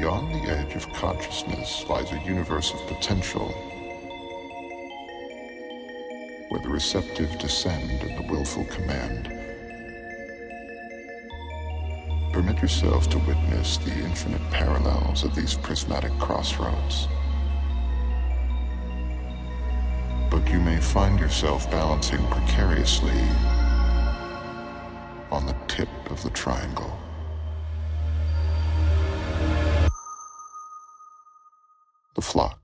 beyond the edge of consciousness lies a universe of potential, where the receptive descend and the willful command. Permit yourself to witness the infinite parallels of these prismatic crossroads. But you may find yourself balancing precariously on the tip of the triangle. The Flock.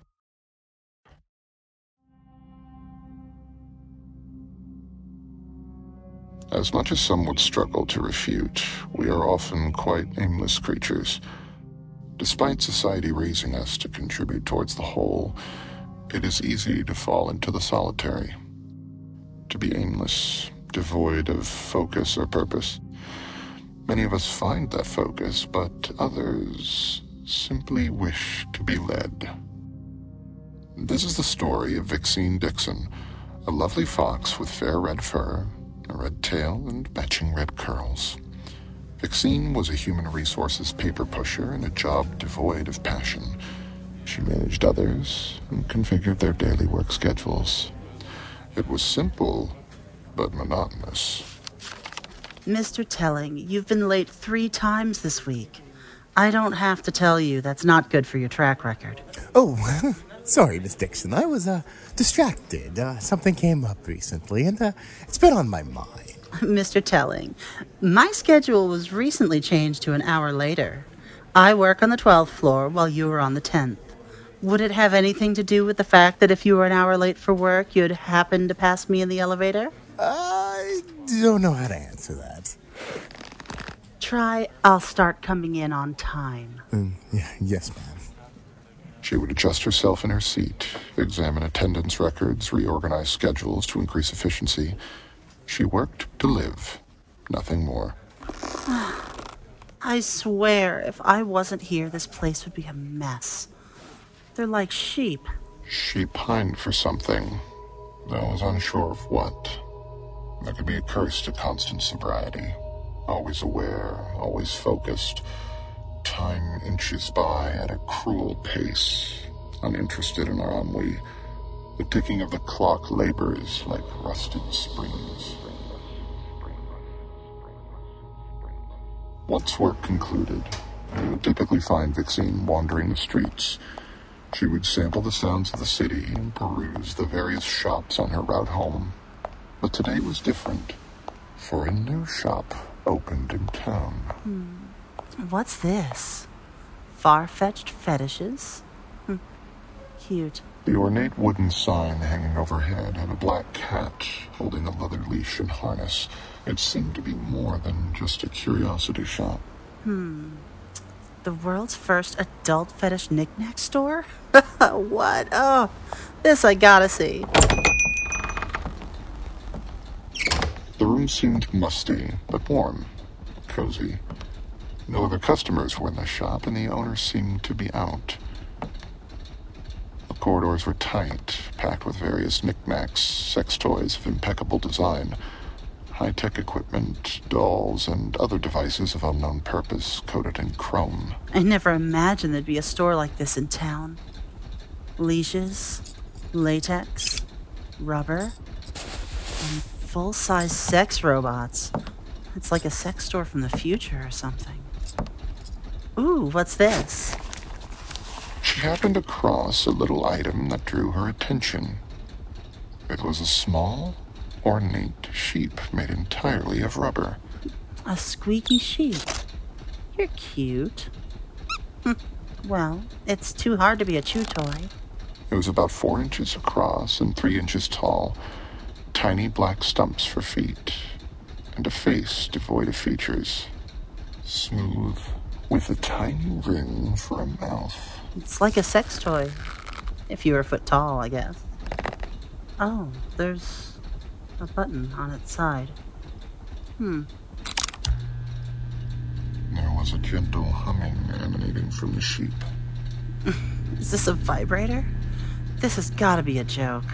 As much as some would struggle to refute, we are often quite aimless creatures. Despite society raising us to contribute towards the whole, it is easy to fall into the solitary, to be aimless, devoid of focus or purpose. Many of us find that focus, but others simply wish to be led. This is the story of Vixene Dixon, a lovely fox with fair red fur, a red tail, and matching red curls. Vixene was a human resources paper pusher in a job devoid of passion. She managed others and configured their daily work schedules. It was simple, but monotonous. Mr. Telling, you've been late 3 times this week. I don't have to tell you that's not good for your track record. Oh, sorry, Miss Dixon. I was distracted. Something came up recently, and it's been on my mind. Mr. Telling, my schedule was recently changed to an hour later. I work on the 12th floor while you are on the 10th. Would it have anything to do with the fact that if you were an hour late for work, you'd happen to pass me in the elevator? I don't know how to answer that. Try, I'll start coming in on time. Yes, ma'am. She would adjust herself in her seat, examine attendance records, reorganize schedules to increase efficiency. She worked to live, nothing more. I swear, if I wasn't here, this place would be a mess. They're like sheep. She pined for something, though was unsure of what. There could be a curse to constant sobriety. Always aware, always focused. Time inches by at a cruel pace, uninterested in our ennui. The ticking of the clock labors like rusted springs. Once work concluded, you would typically find Vixene wandering the streets. She would sample the sounds of the city and peruse the various shops on her route home. But today was different, for a new shop opened in town. What's this? Far-fetched fetishes? Cute. The ornate wooden sign hanging overhead had a black cat holding a leather leash and harness. It seemed to be more than just a curiosity shop. The world's first adult fetish knick-knack store? What? Oh, this I gotta see. The room seemed musty, but warm, cozy. No other customers were in the shop, and the owner seemed to be out. The corridors were tight, packed with various knickknacks, sex toys of impeccable design, high-tech equipment, dolls, and other devices of unknown purpose coated in chrome. I never imagined there'd be a store like this in town. Leashes, latex, rubber, and full-size sex robots. It's like a sex store from the future or something. Ooh, what's this? She happened across a little item that drew her attention. It was a small, ornate sheep made entirely of rubber. A squeaky sheep. You're cute. Well, it's too hard to be a chew toy. It was about 4 inches across and 3 inches tall, tiny black stumps for feet, and a face devoid of features. Smooth, with a tiny ring for a mouth. It's like a sex toy. If you were a foot tall, I guess. Oh, there's a button on its side. There was a gentle humming emanating from the sheep. Is this a vibrator? This has got to be a joke.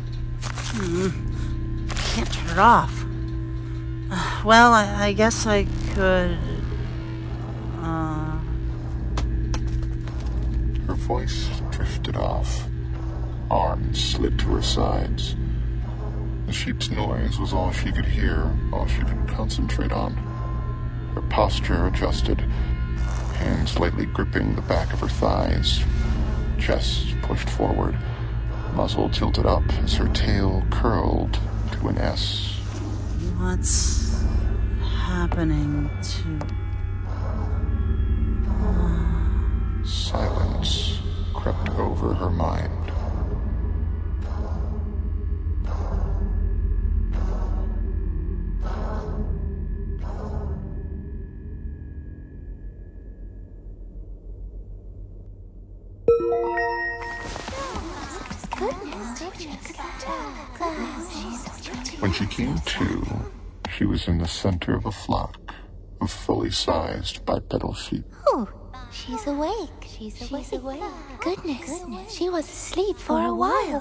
Can't turn it off. Well, I guess I could... voice drifted off. Arms slid to her sides. The sheep's noise was all she could hear, all she could concentrate on. Her posture adjusted, hands lightly gripping the back of her thighs, chest pushed forward, muzzle tilted up as her tail curled to an S. What's happening to... Silence crept over her mind. When she came to, she was in the center of a flock of fully sized bipedal sheep. Oh, she's awake. She's awake. Goodness, she was asleep for a while.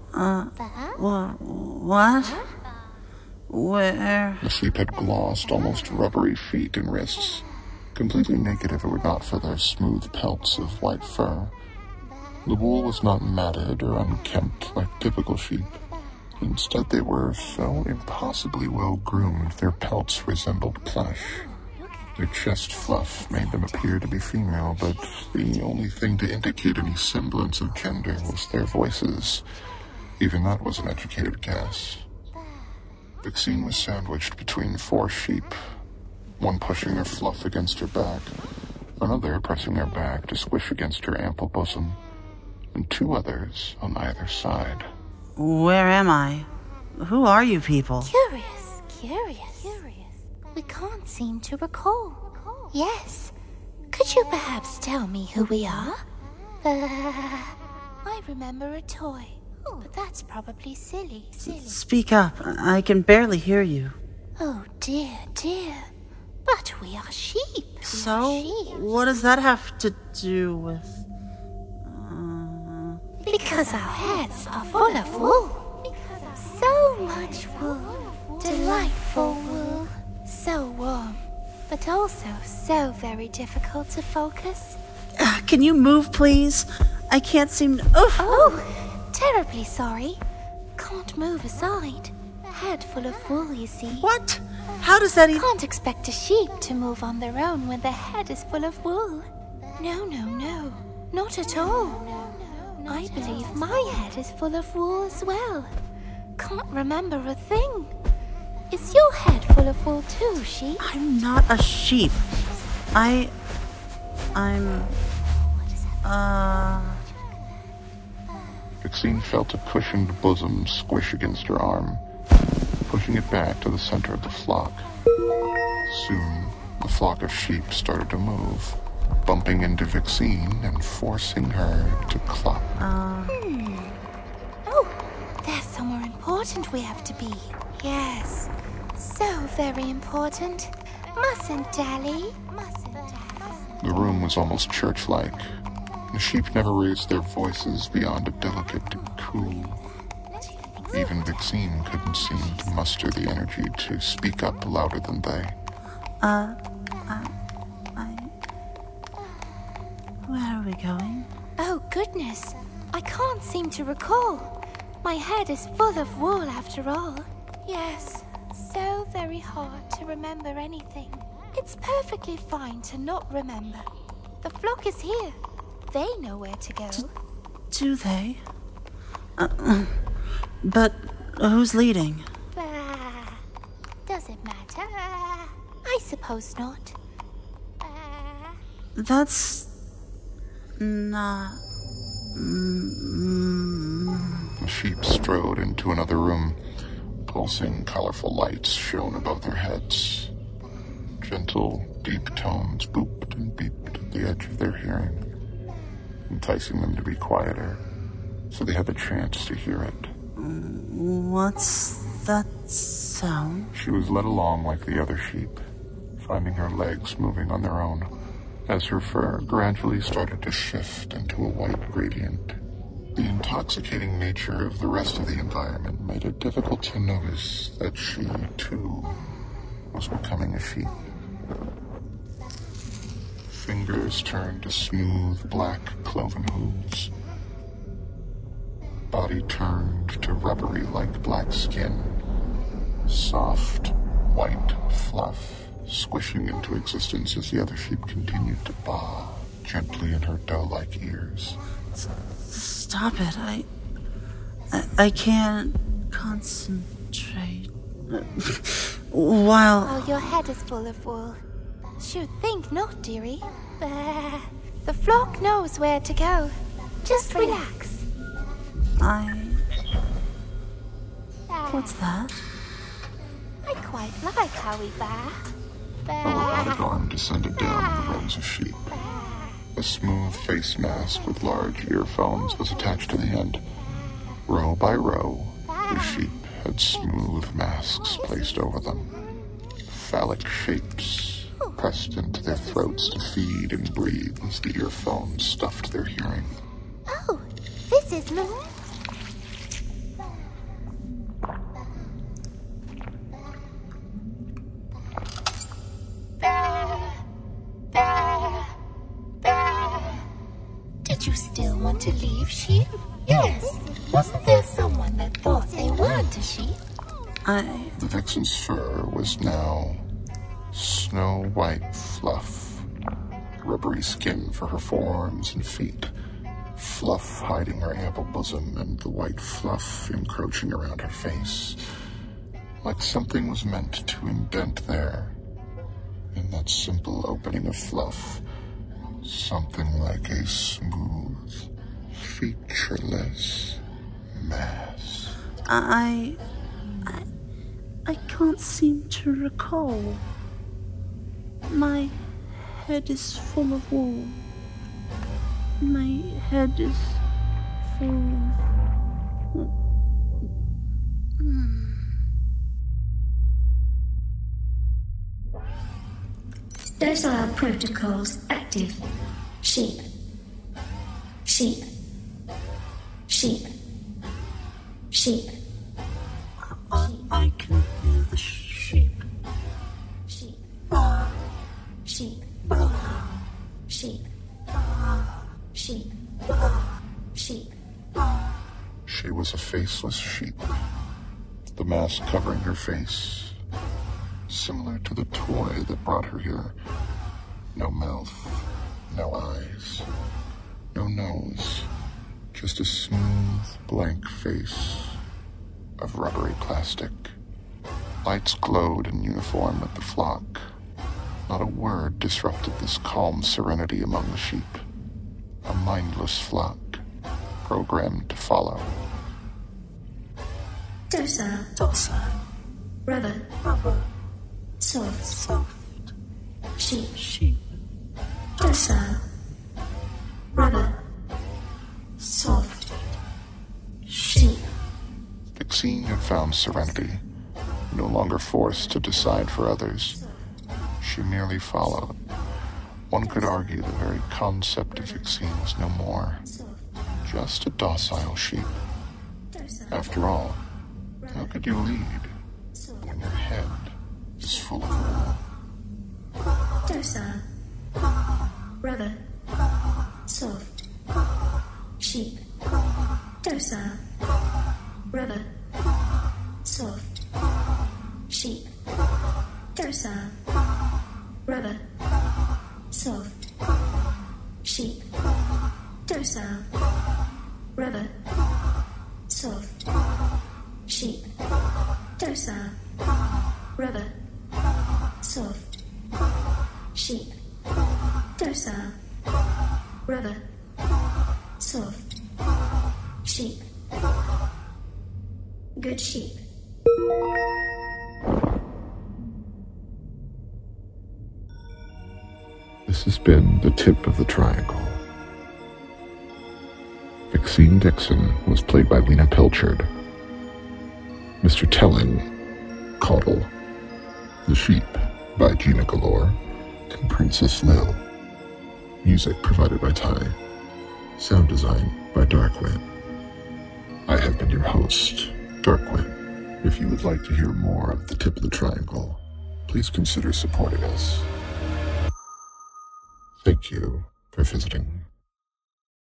What? Where? The sheep had glossed, almost rubbery feet and wrists, completely naked if it were not for their smooth pelts of white fur. The wool was not matted or unkempt like typical sheep. Instead, they were so impossibly well groomed their pelts resembled plush. Their chest fluff made them appear to be female, but the only thing to indicate any semblance of gender was their voices. Even that was an educated guess. Vixene was sandwiched between 4 sheep, one pushing her fluff against her back, another pressing her back to squish against her ample bosom, and 2 others on either side. Where am I? Who are you people? Curious. We can't seem to recall. Yes. Could you perhaps tell me who we are? I remember a toy, but that's probably silly. Speak up. I can barely hear you. Oh, dear. But we are sheep. So, what does that have to do with... Because our heads are full of wool. So much wool. Delightful wool. So warm, but also so very difficult to focus. Can you move, please? I can't seem to... Oh, terribly sorry. Can't move aside. Head full of wool, you see. What? How does that even... Can't expect a sheep to move on their own when their head is full of wool. No. Not at all. I believe my head is full of wool as well. Can't remember a thing. Is your head full of wool too, sheep? I'm not a sheep. I'm... Vixene felt a cushioned bosom squish against her arm, pushing it back to the center of the flock. Soon, the flock of sheep started to move, bumping into Vixene and forcing her to cluck. Oh, there's somewhere important we have to be. Yes, so very important. Mustn't dally. The room was almost church-like. The sheep never raised their voices beyond a delicate coo. Even Vixene couldn't seem to muster the energy to speak up louder than they. Where are we going? Oh, goodness. I can't seem to recall. My head is full of wool after all. Yes, so very hard to remember anything. It's perfectly fine to not remember. The flock is here. They know where to go. Do they? But who's leading? Does it matter? I suppose not. That's... not... The sheep strode into another room. Pulsing, colorful lights shone above their heads. Gentle, deep tones booped and beeped at the edge of their hearing, enticing them to be quieter, so they had the chance to hear it. What's that sound? She was led along like the other sheep, finding her legs moving on their own, as her fur gradually started to shift into a white gradient. The intoxicating nature of the rest of the environment made it difficult to notice that she, too, was becoming a sheep. Fingers turned to smooth black cloven hooves. Body turned to rubbery like black skin. Soft, white fluff squishing into existence as the other sheep continued to baa gently in her doe-like ears. Stop it. I can't concentrate. While... Oh, your head is full of wool. Should think not, dearie. The flock knows where to go. Just relax. What's that? I quite like how we baa. A robotic arm descended down the rows of sheep. A smooth face mask with large earphones was attached to the end. Row by row, the sheep had smooth masks placed over them. Phallic shapes pressed into their throats to feed and breathe as the earphones stuffed their hearing. Oh, this is Did you still want to leave, sheep? Yes. Wasn't there someone that thought they weren't a sheep? The vixen's fur was now snow-white fluff, rubbery skin for her forearms and feet, fluff hiding her ample bosom and the white fluff encroaching around her face, like something was meant to indent there, in that simple opening of fluff, something like a smooth, featureless mass. I can't seem to recall. My head is full of wool. My head is full of... Docile protocols active. Sheep. Sheep. Sheep. Sheep. I can hear the sheep. Sheep. Sheep. Sheep. Sheep. Sheep. She was a faceless sheep, the mask covering her face, similar to the toy that brought her here. No mouth, no eyes, no nose, just a smooth, blank face of rubbery plastic. Lights glowed in uniform with the flock. Not a word disrupted this calm serenity among the sheep. A mindless flock, programmed to follow. Docile. Rubber. Soft. Sheep. Docile. Rubber. Soft. Sheep. Vixene had found serenity, no longer forced to decide for others. She merely followed. One could argue the very concept of Vixene was no more, just a docile sheep. After all, how could you lead when your head is full of wool? Docile. Rubber. Soft. Sheep. Docile. Rubber. Soft. Sheep. Docile. Rubber. Soft. Sheep. Docile. Rubber. Soft. Sheep. Docile. Rubber. Soft. Sheep. Docile. Rubber. Soft. Sheep. Good sheep. This has been The Tip of the Triangle. Vixene Dixon was played by Lena Pilchard. Mr. Telling, Caudle. The Sheep by Gina Galore and Princess Lil. Music provided by Ty. Sound design by Darkwin. I have been your host, Darkwin. If you would like to hear more of The Tip of the Triangle, please consider supporting us. Thank Thank you for visiting.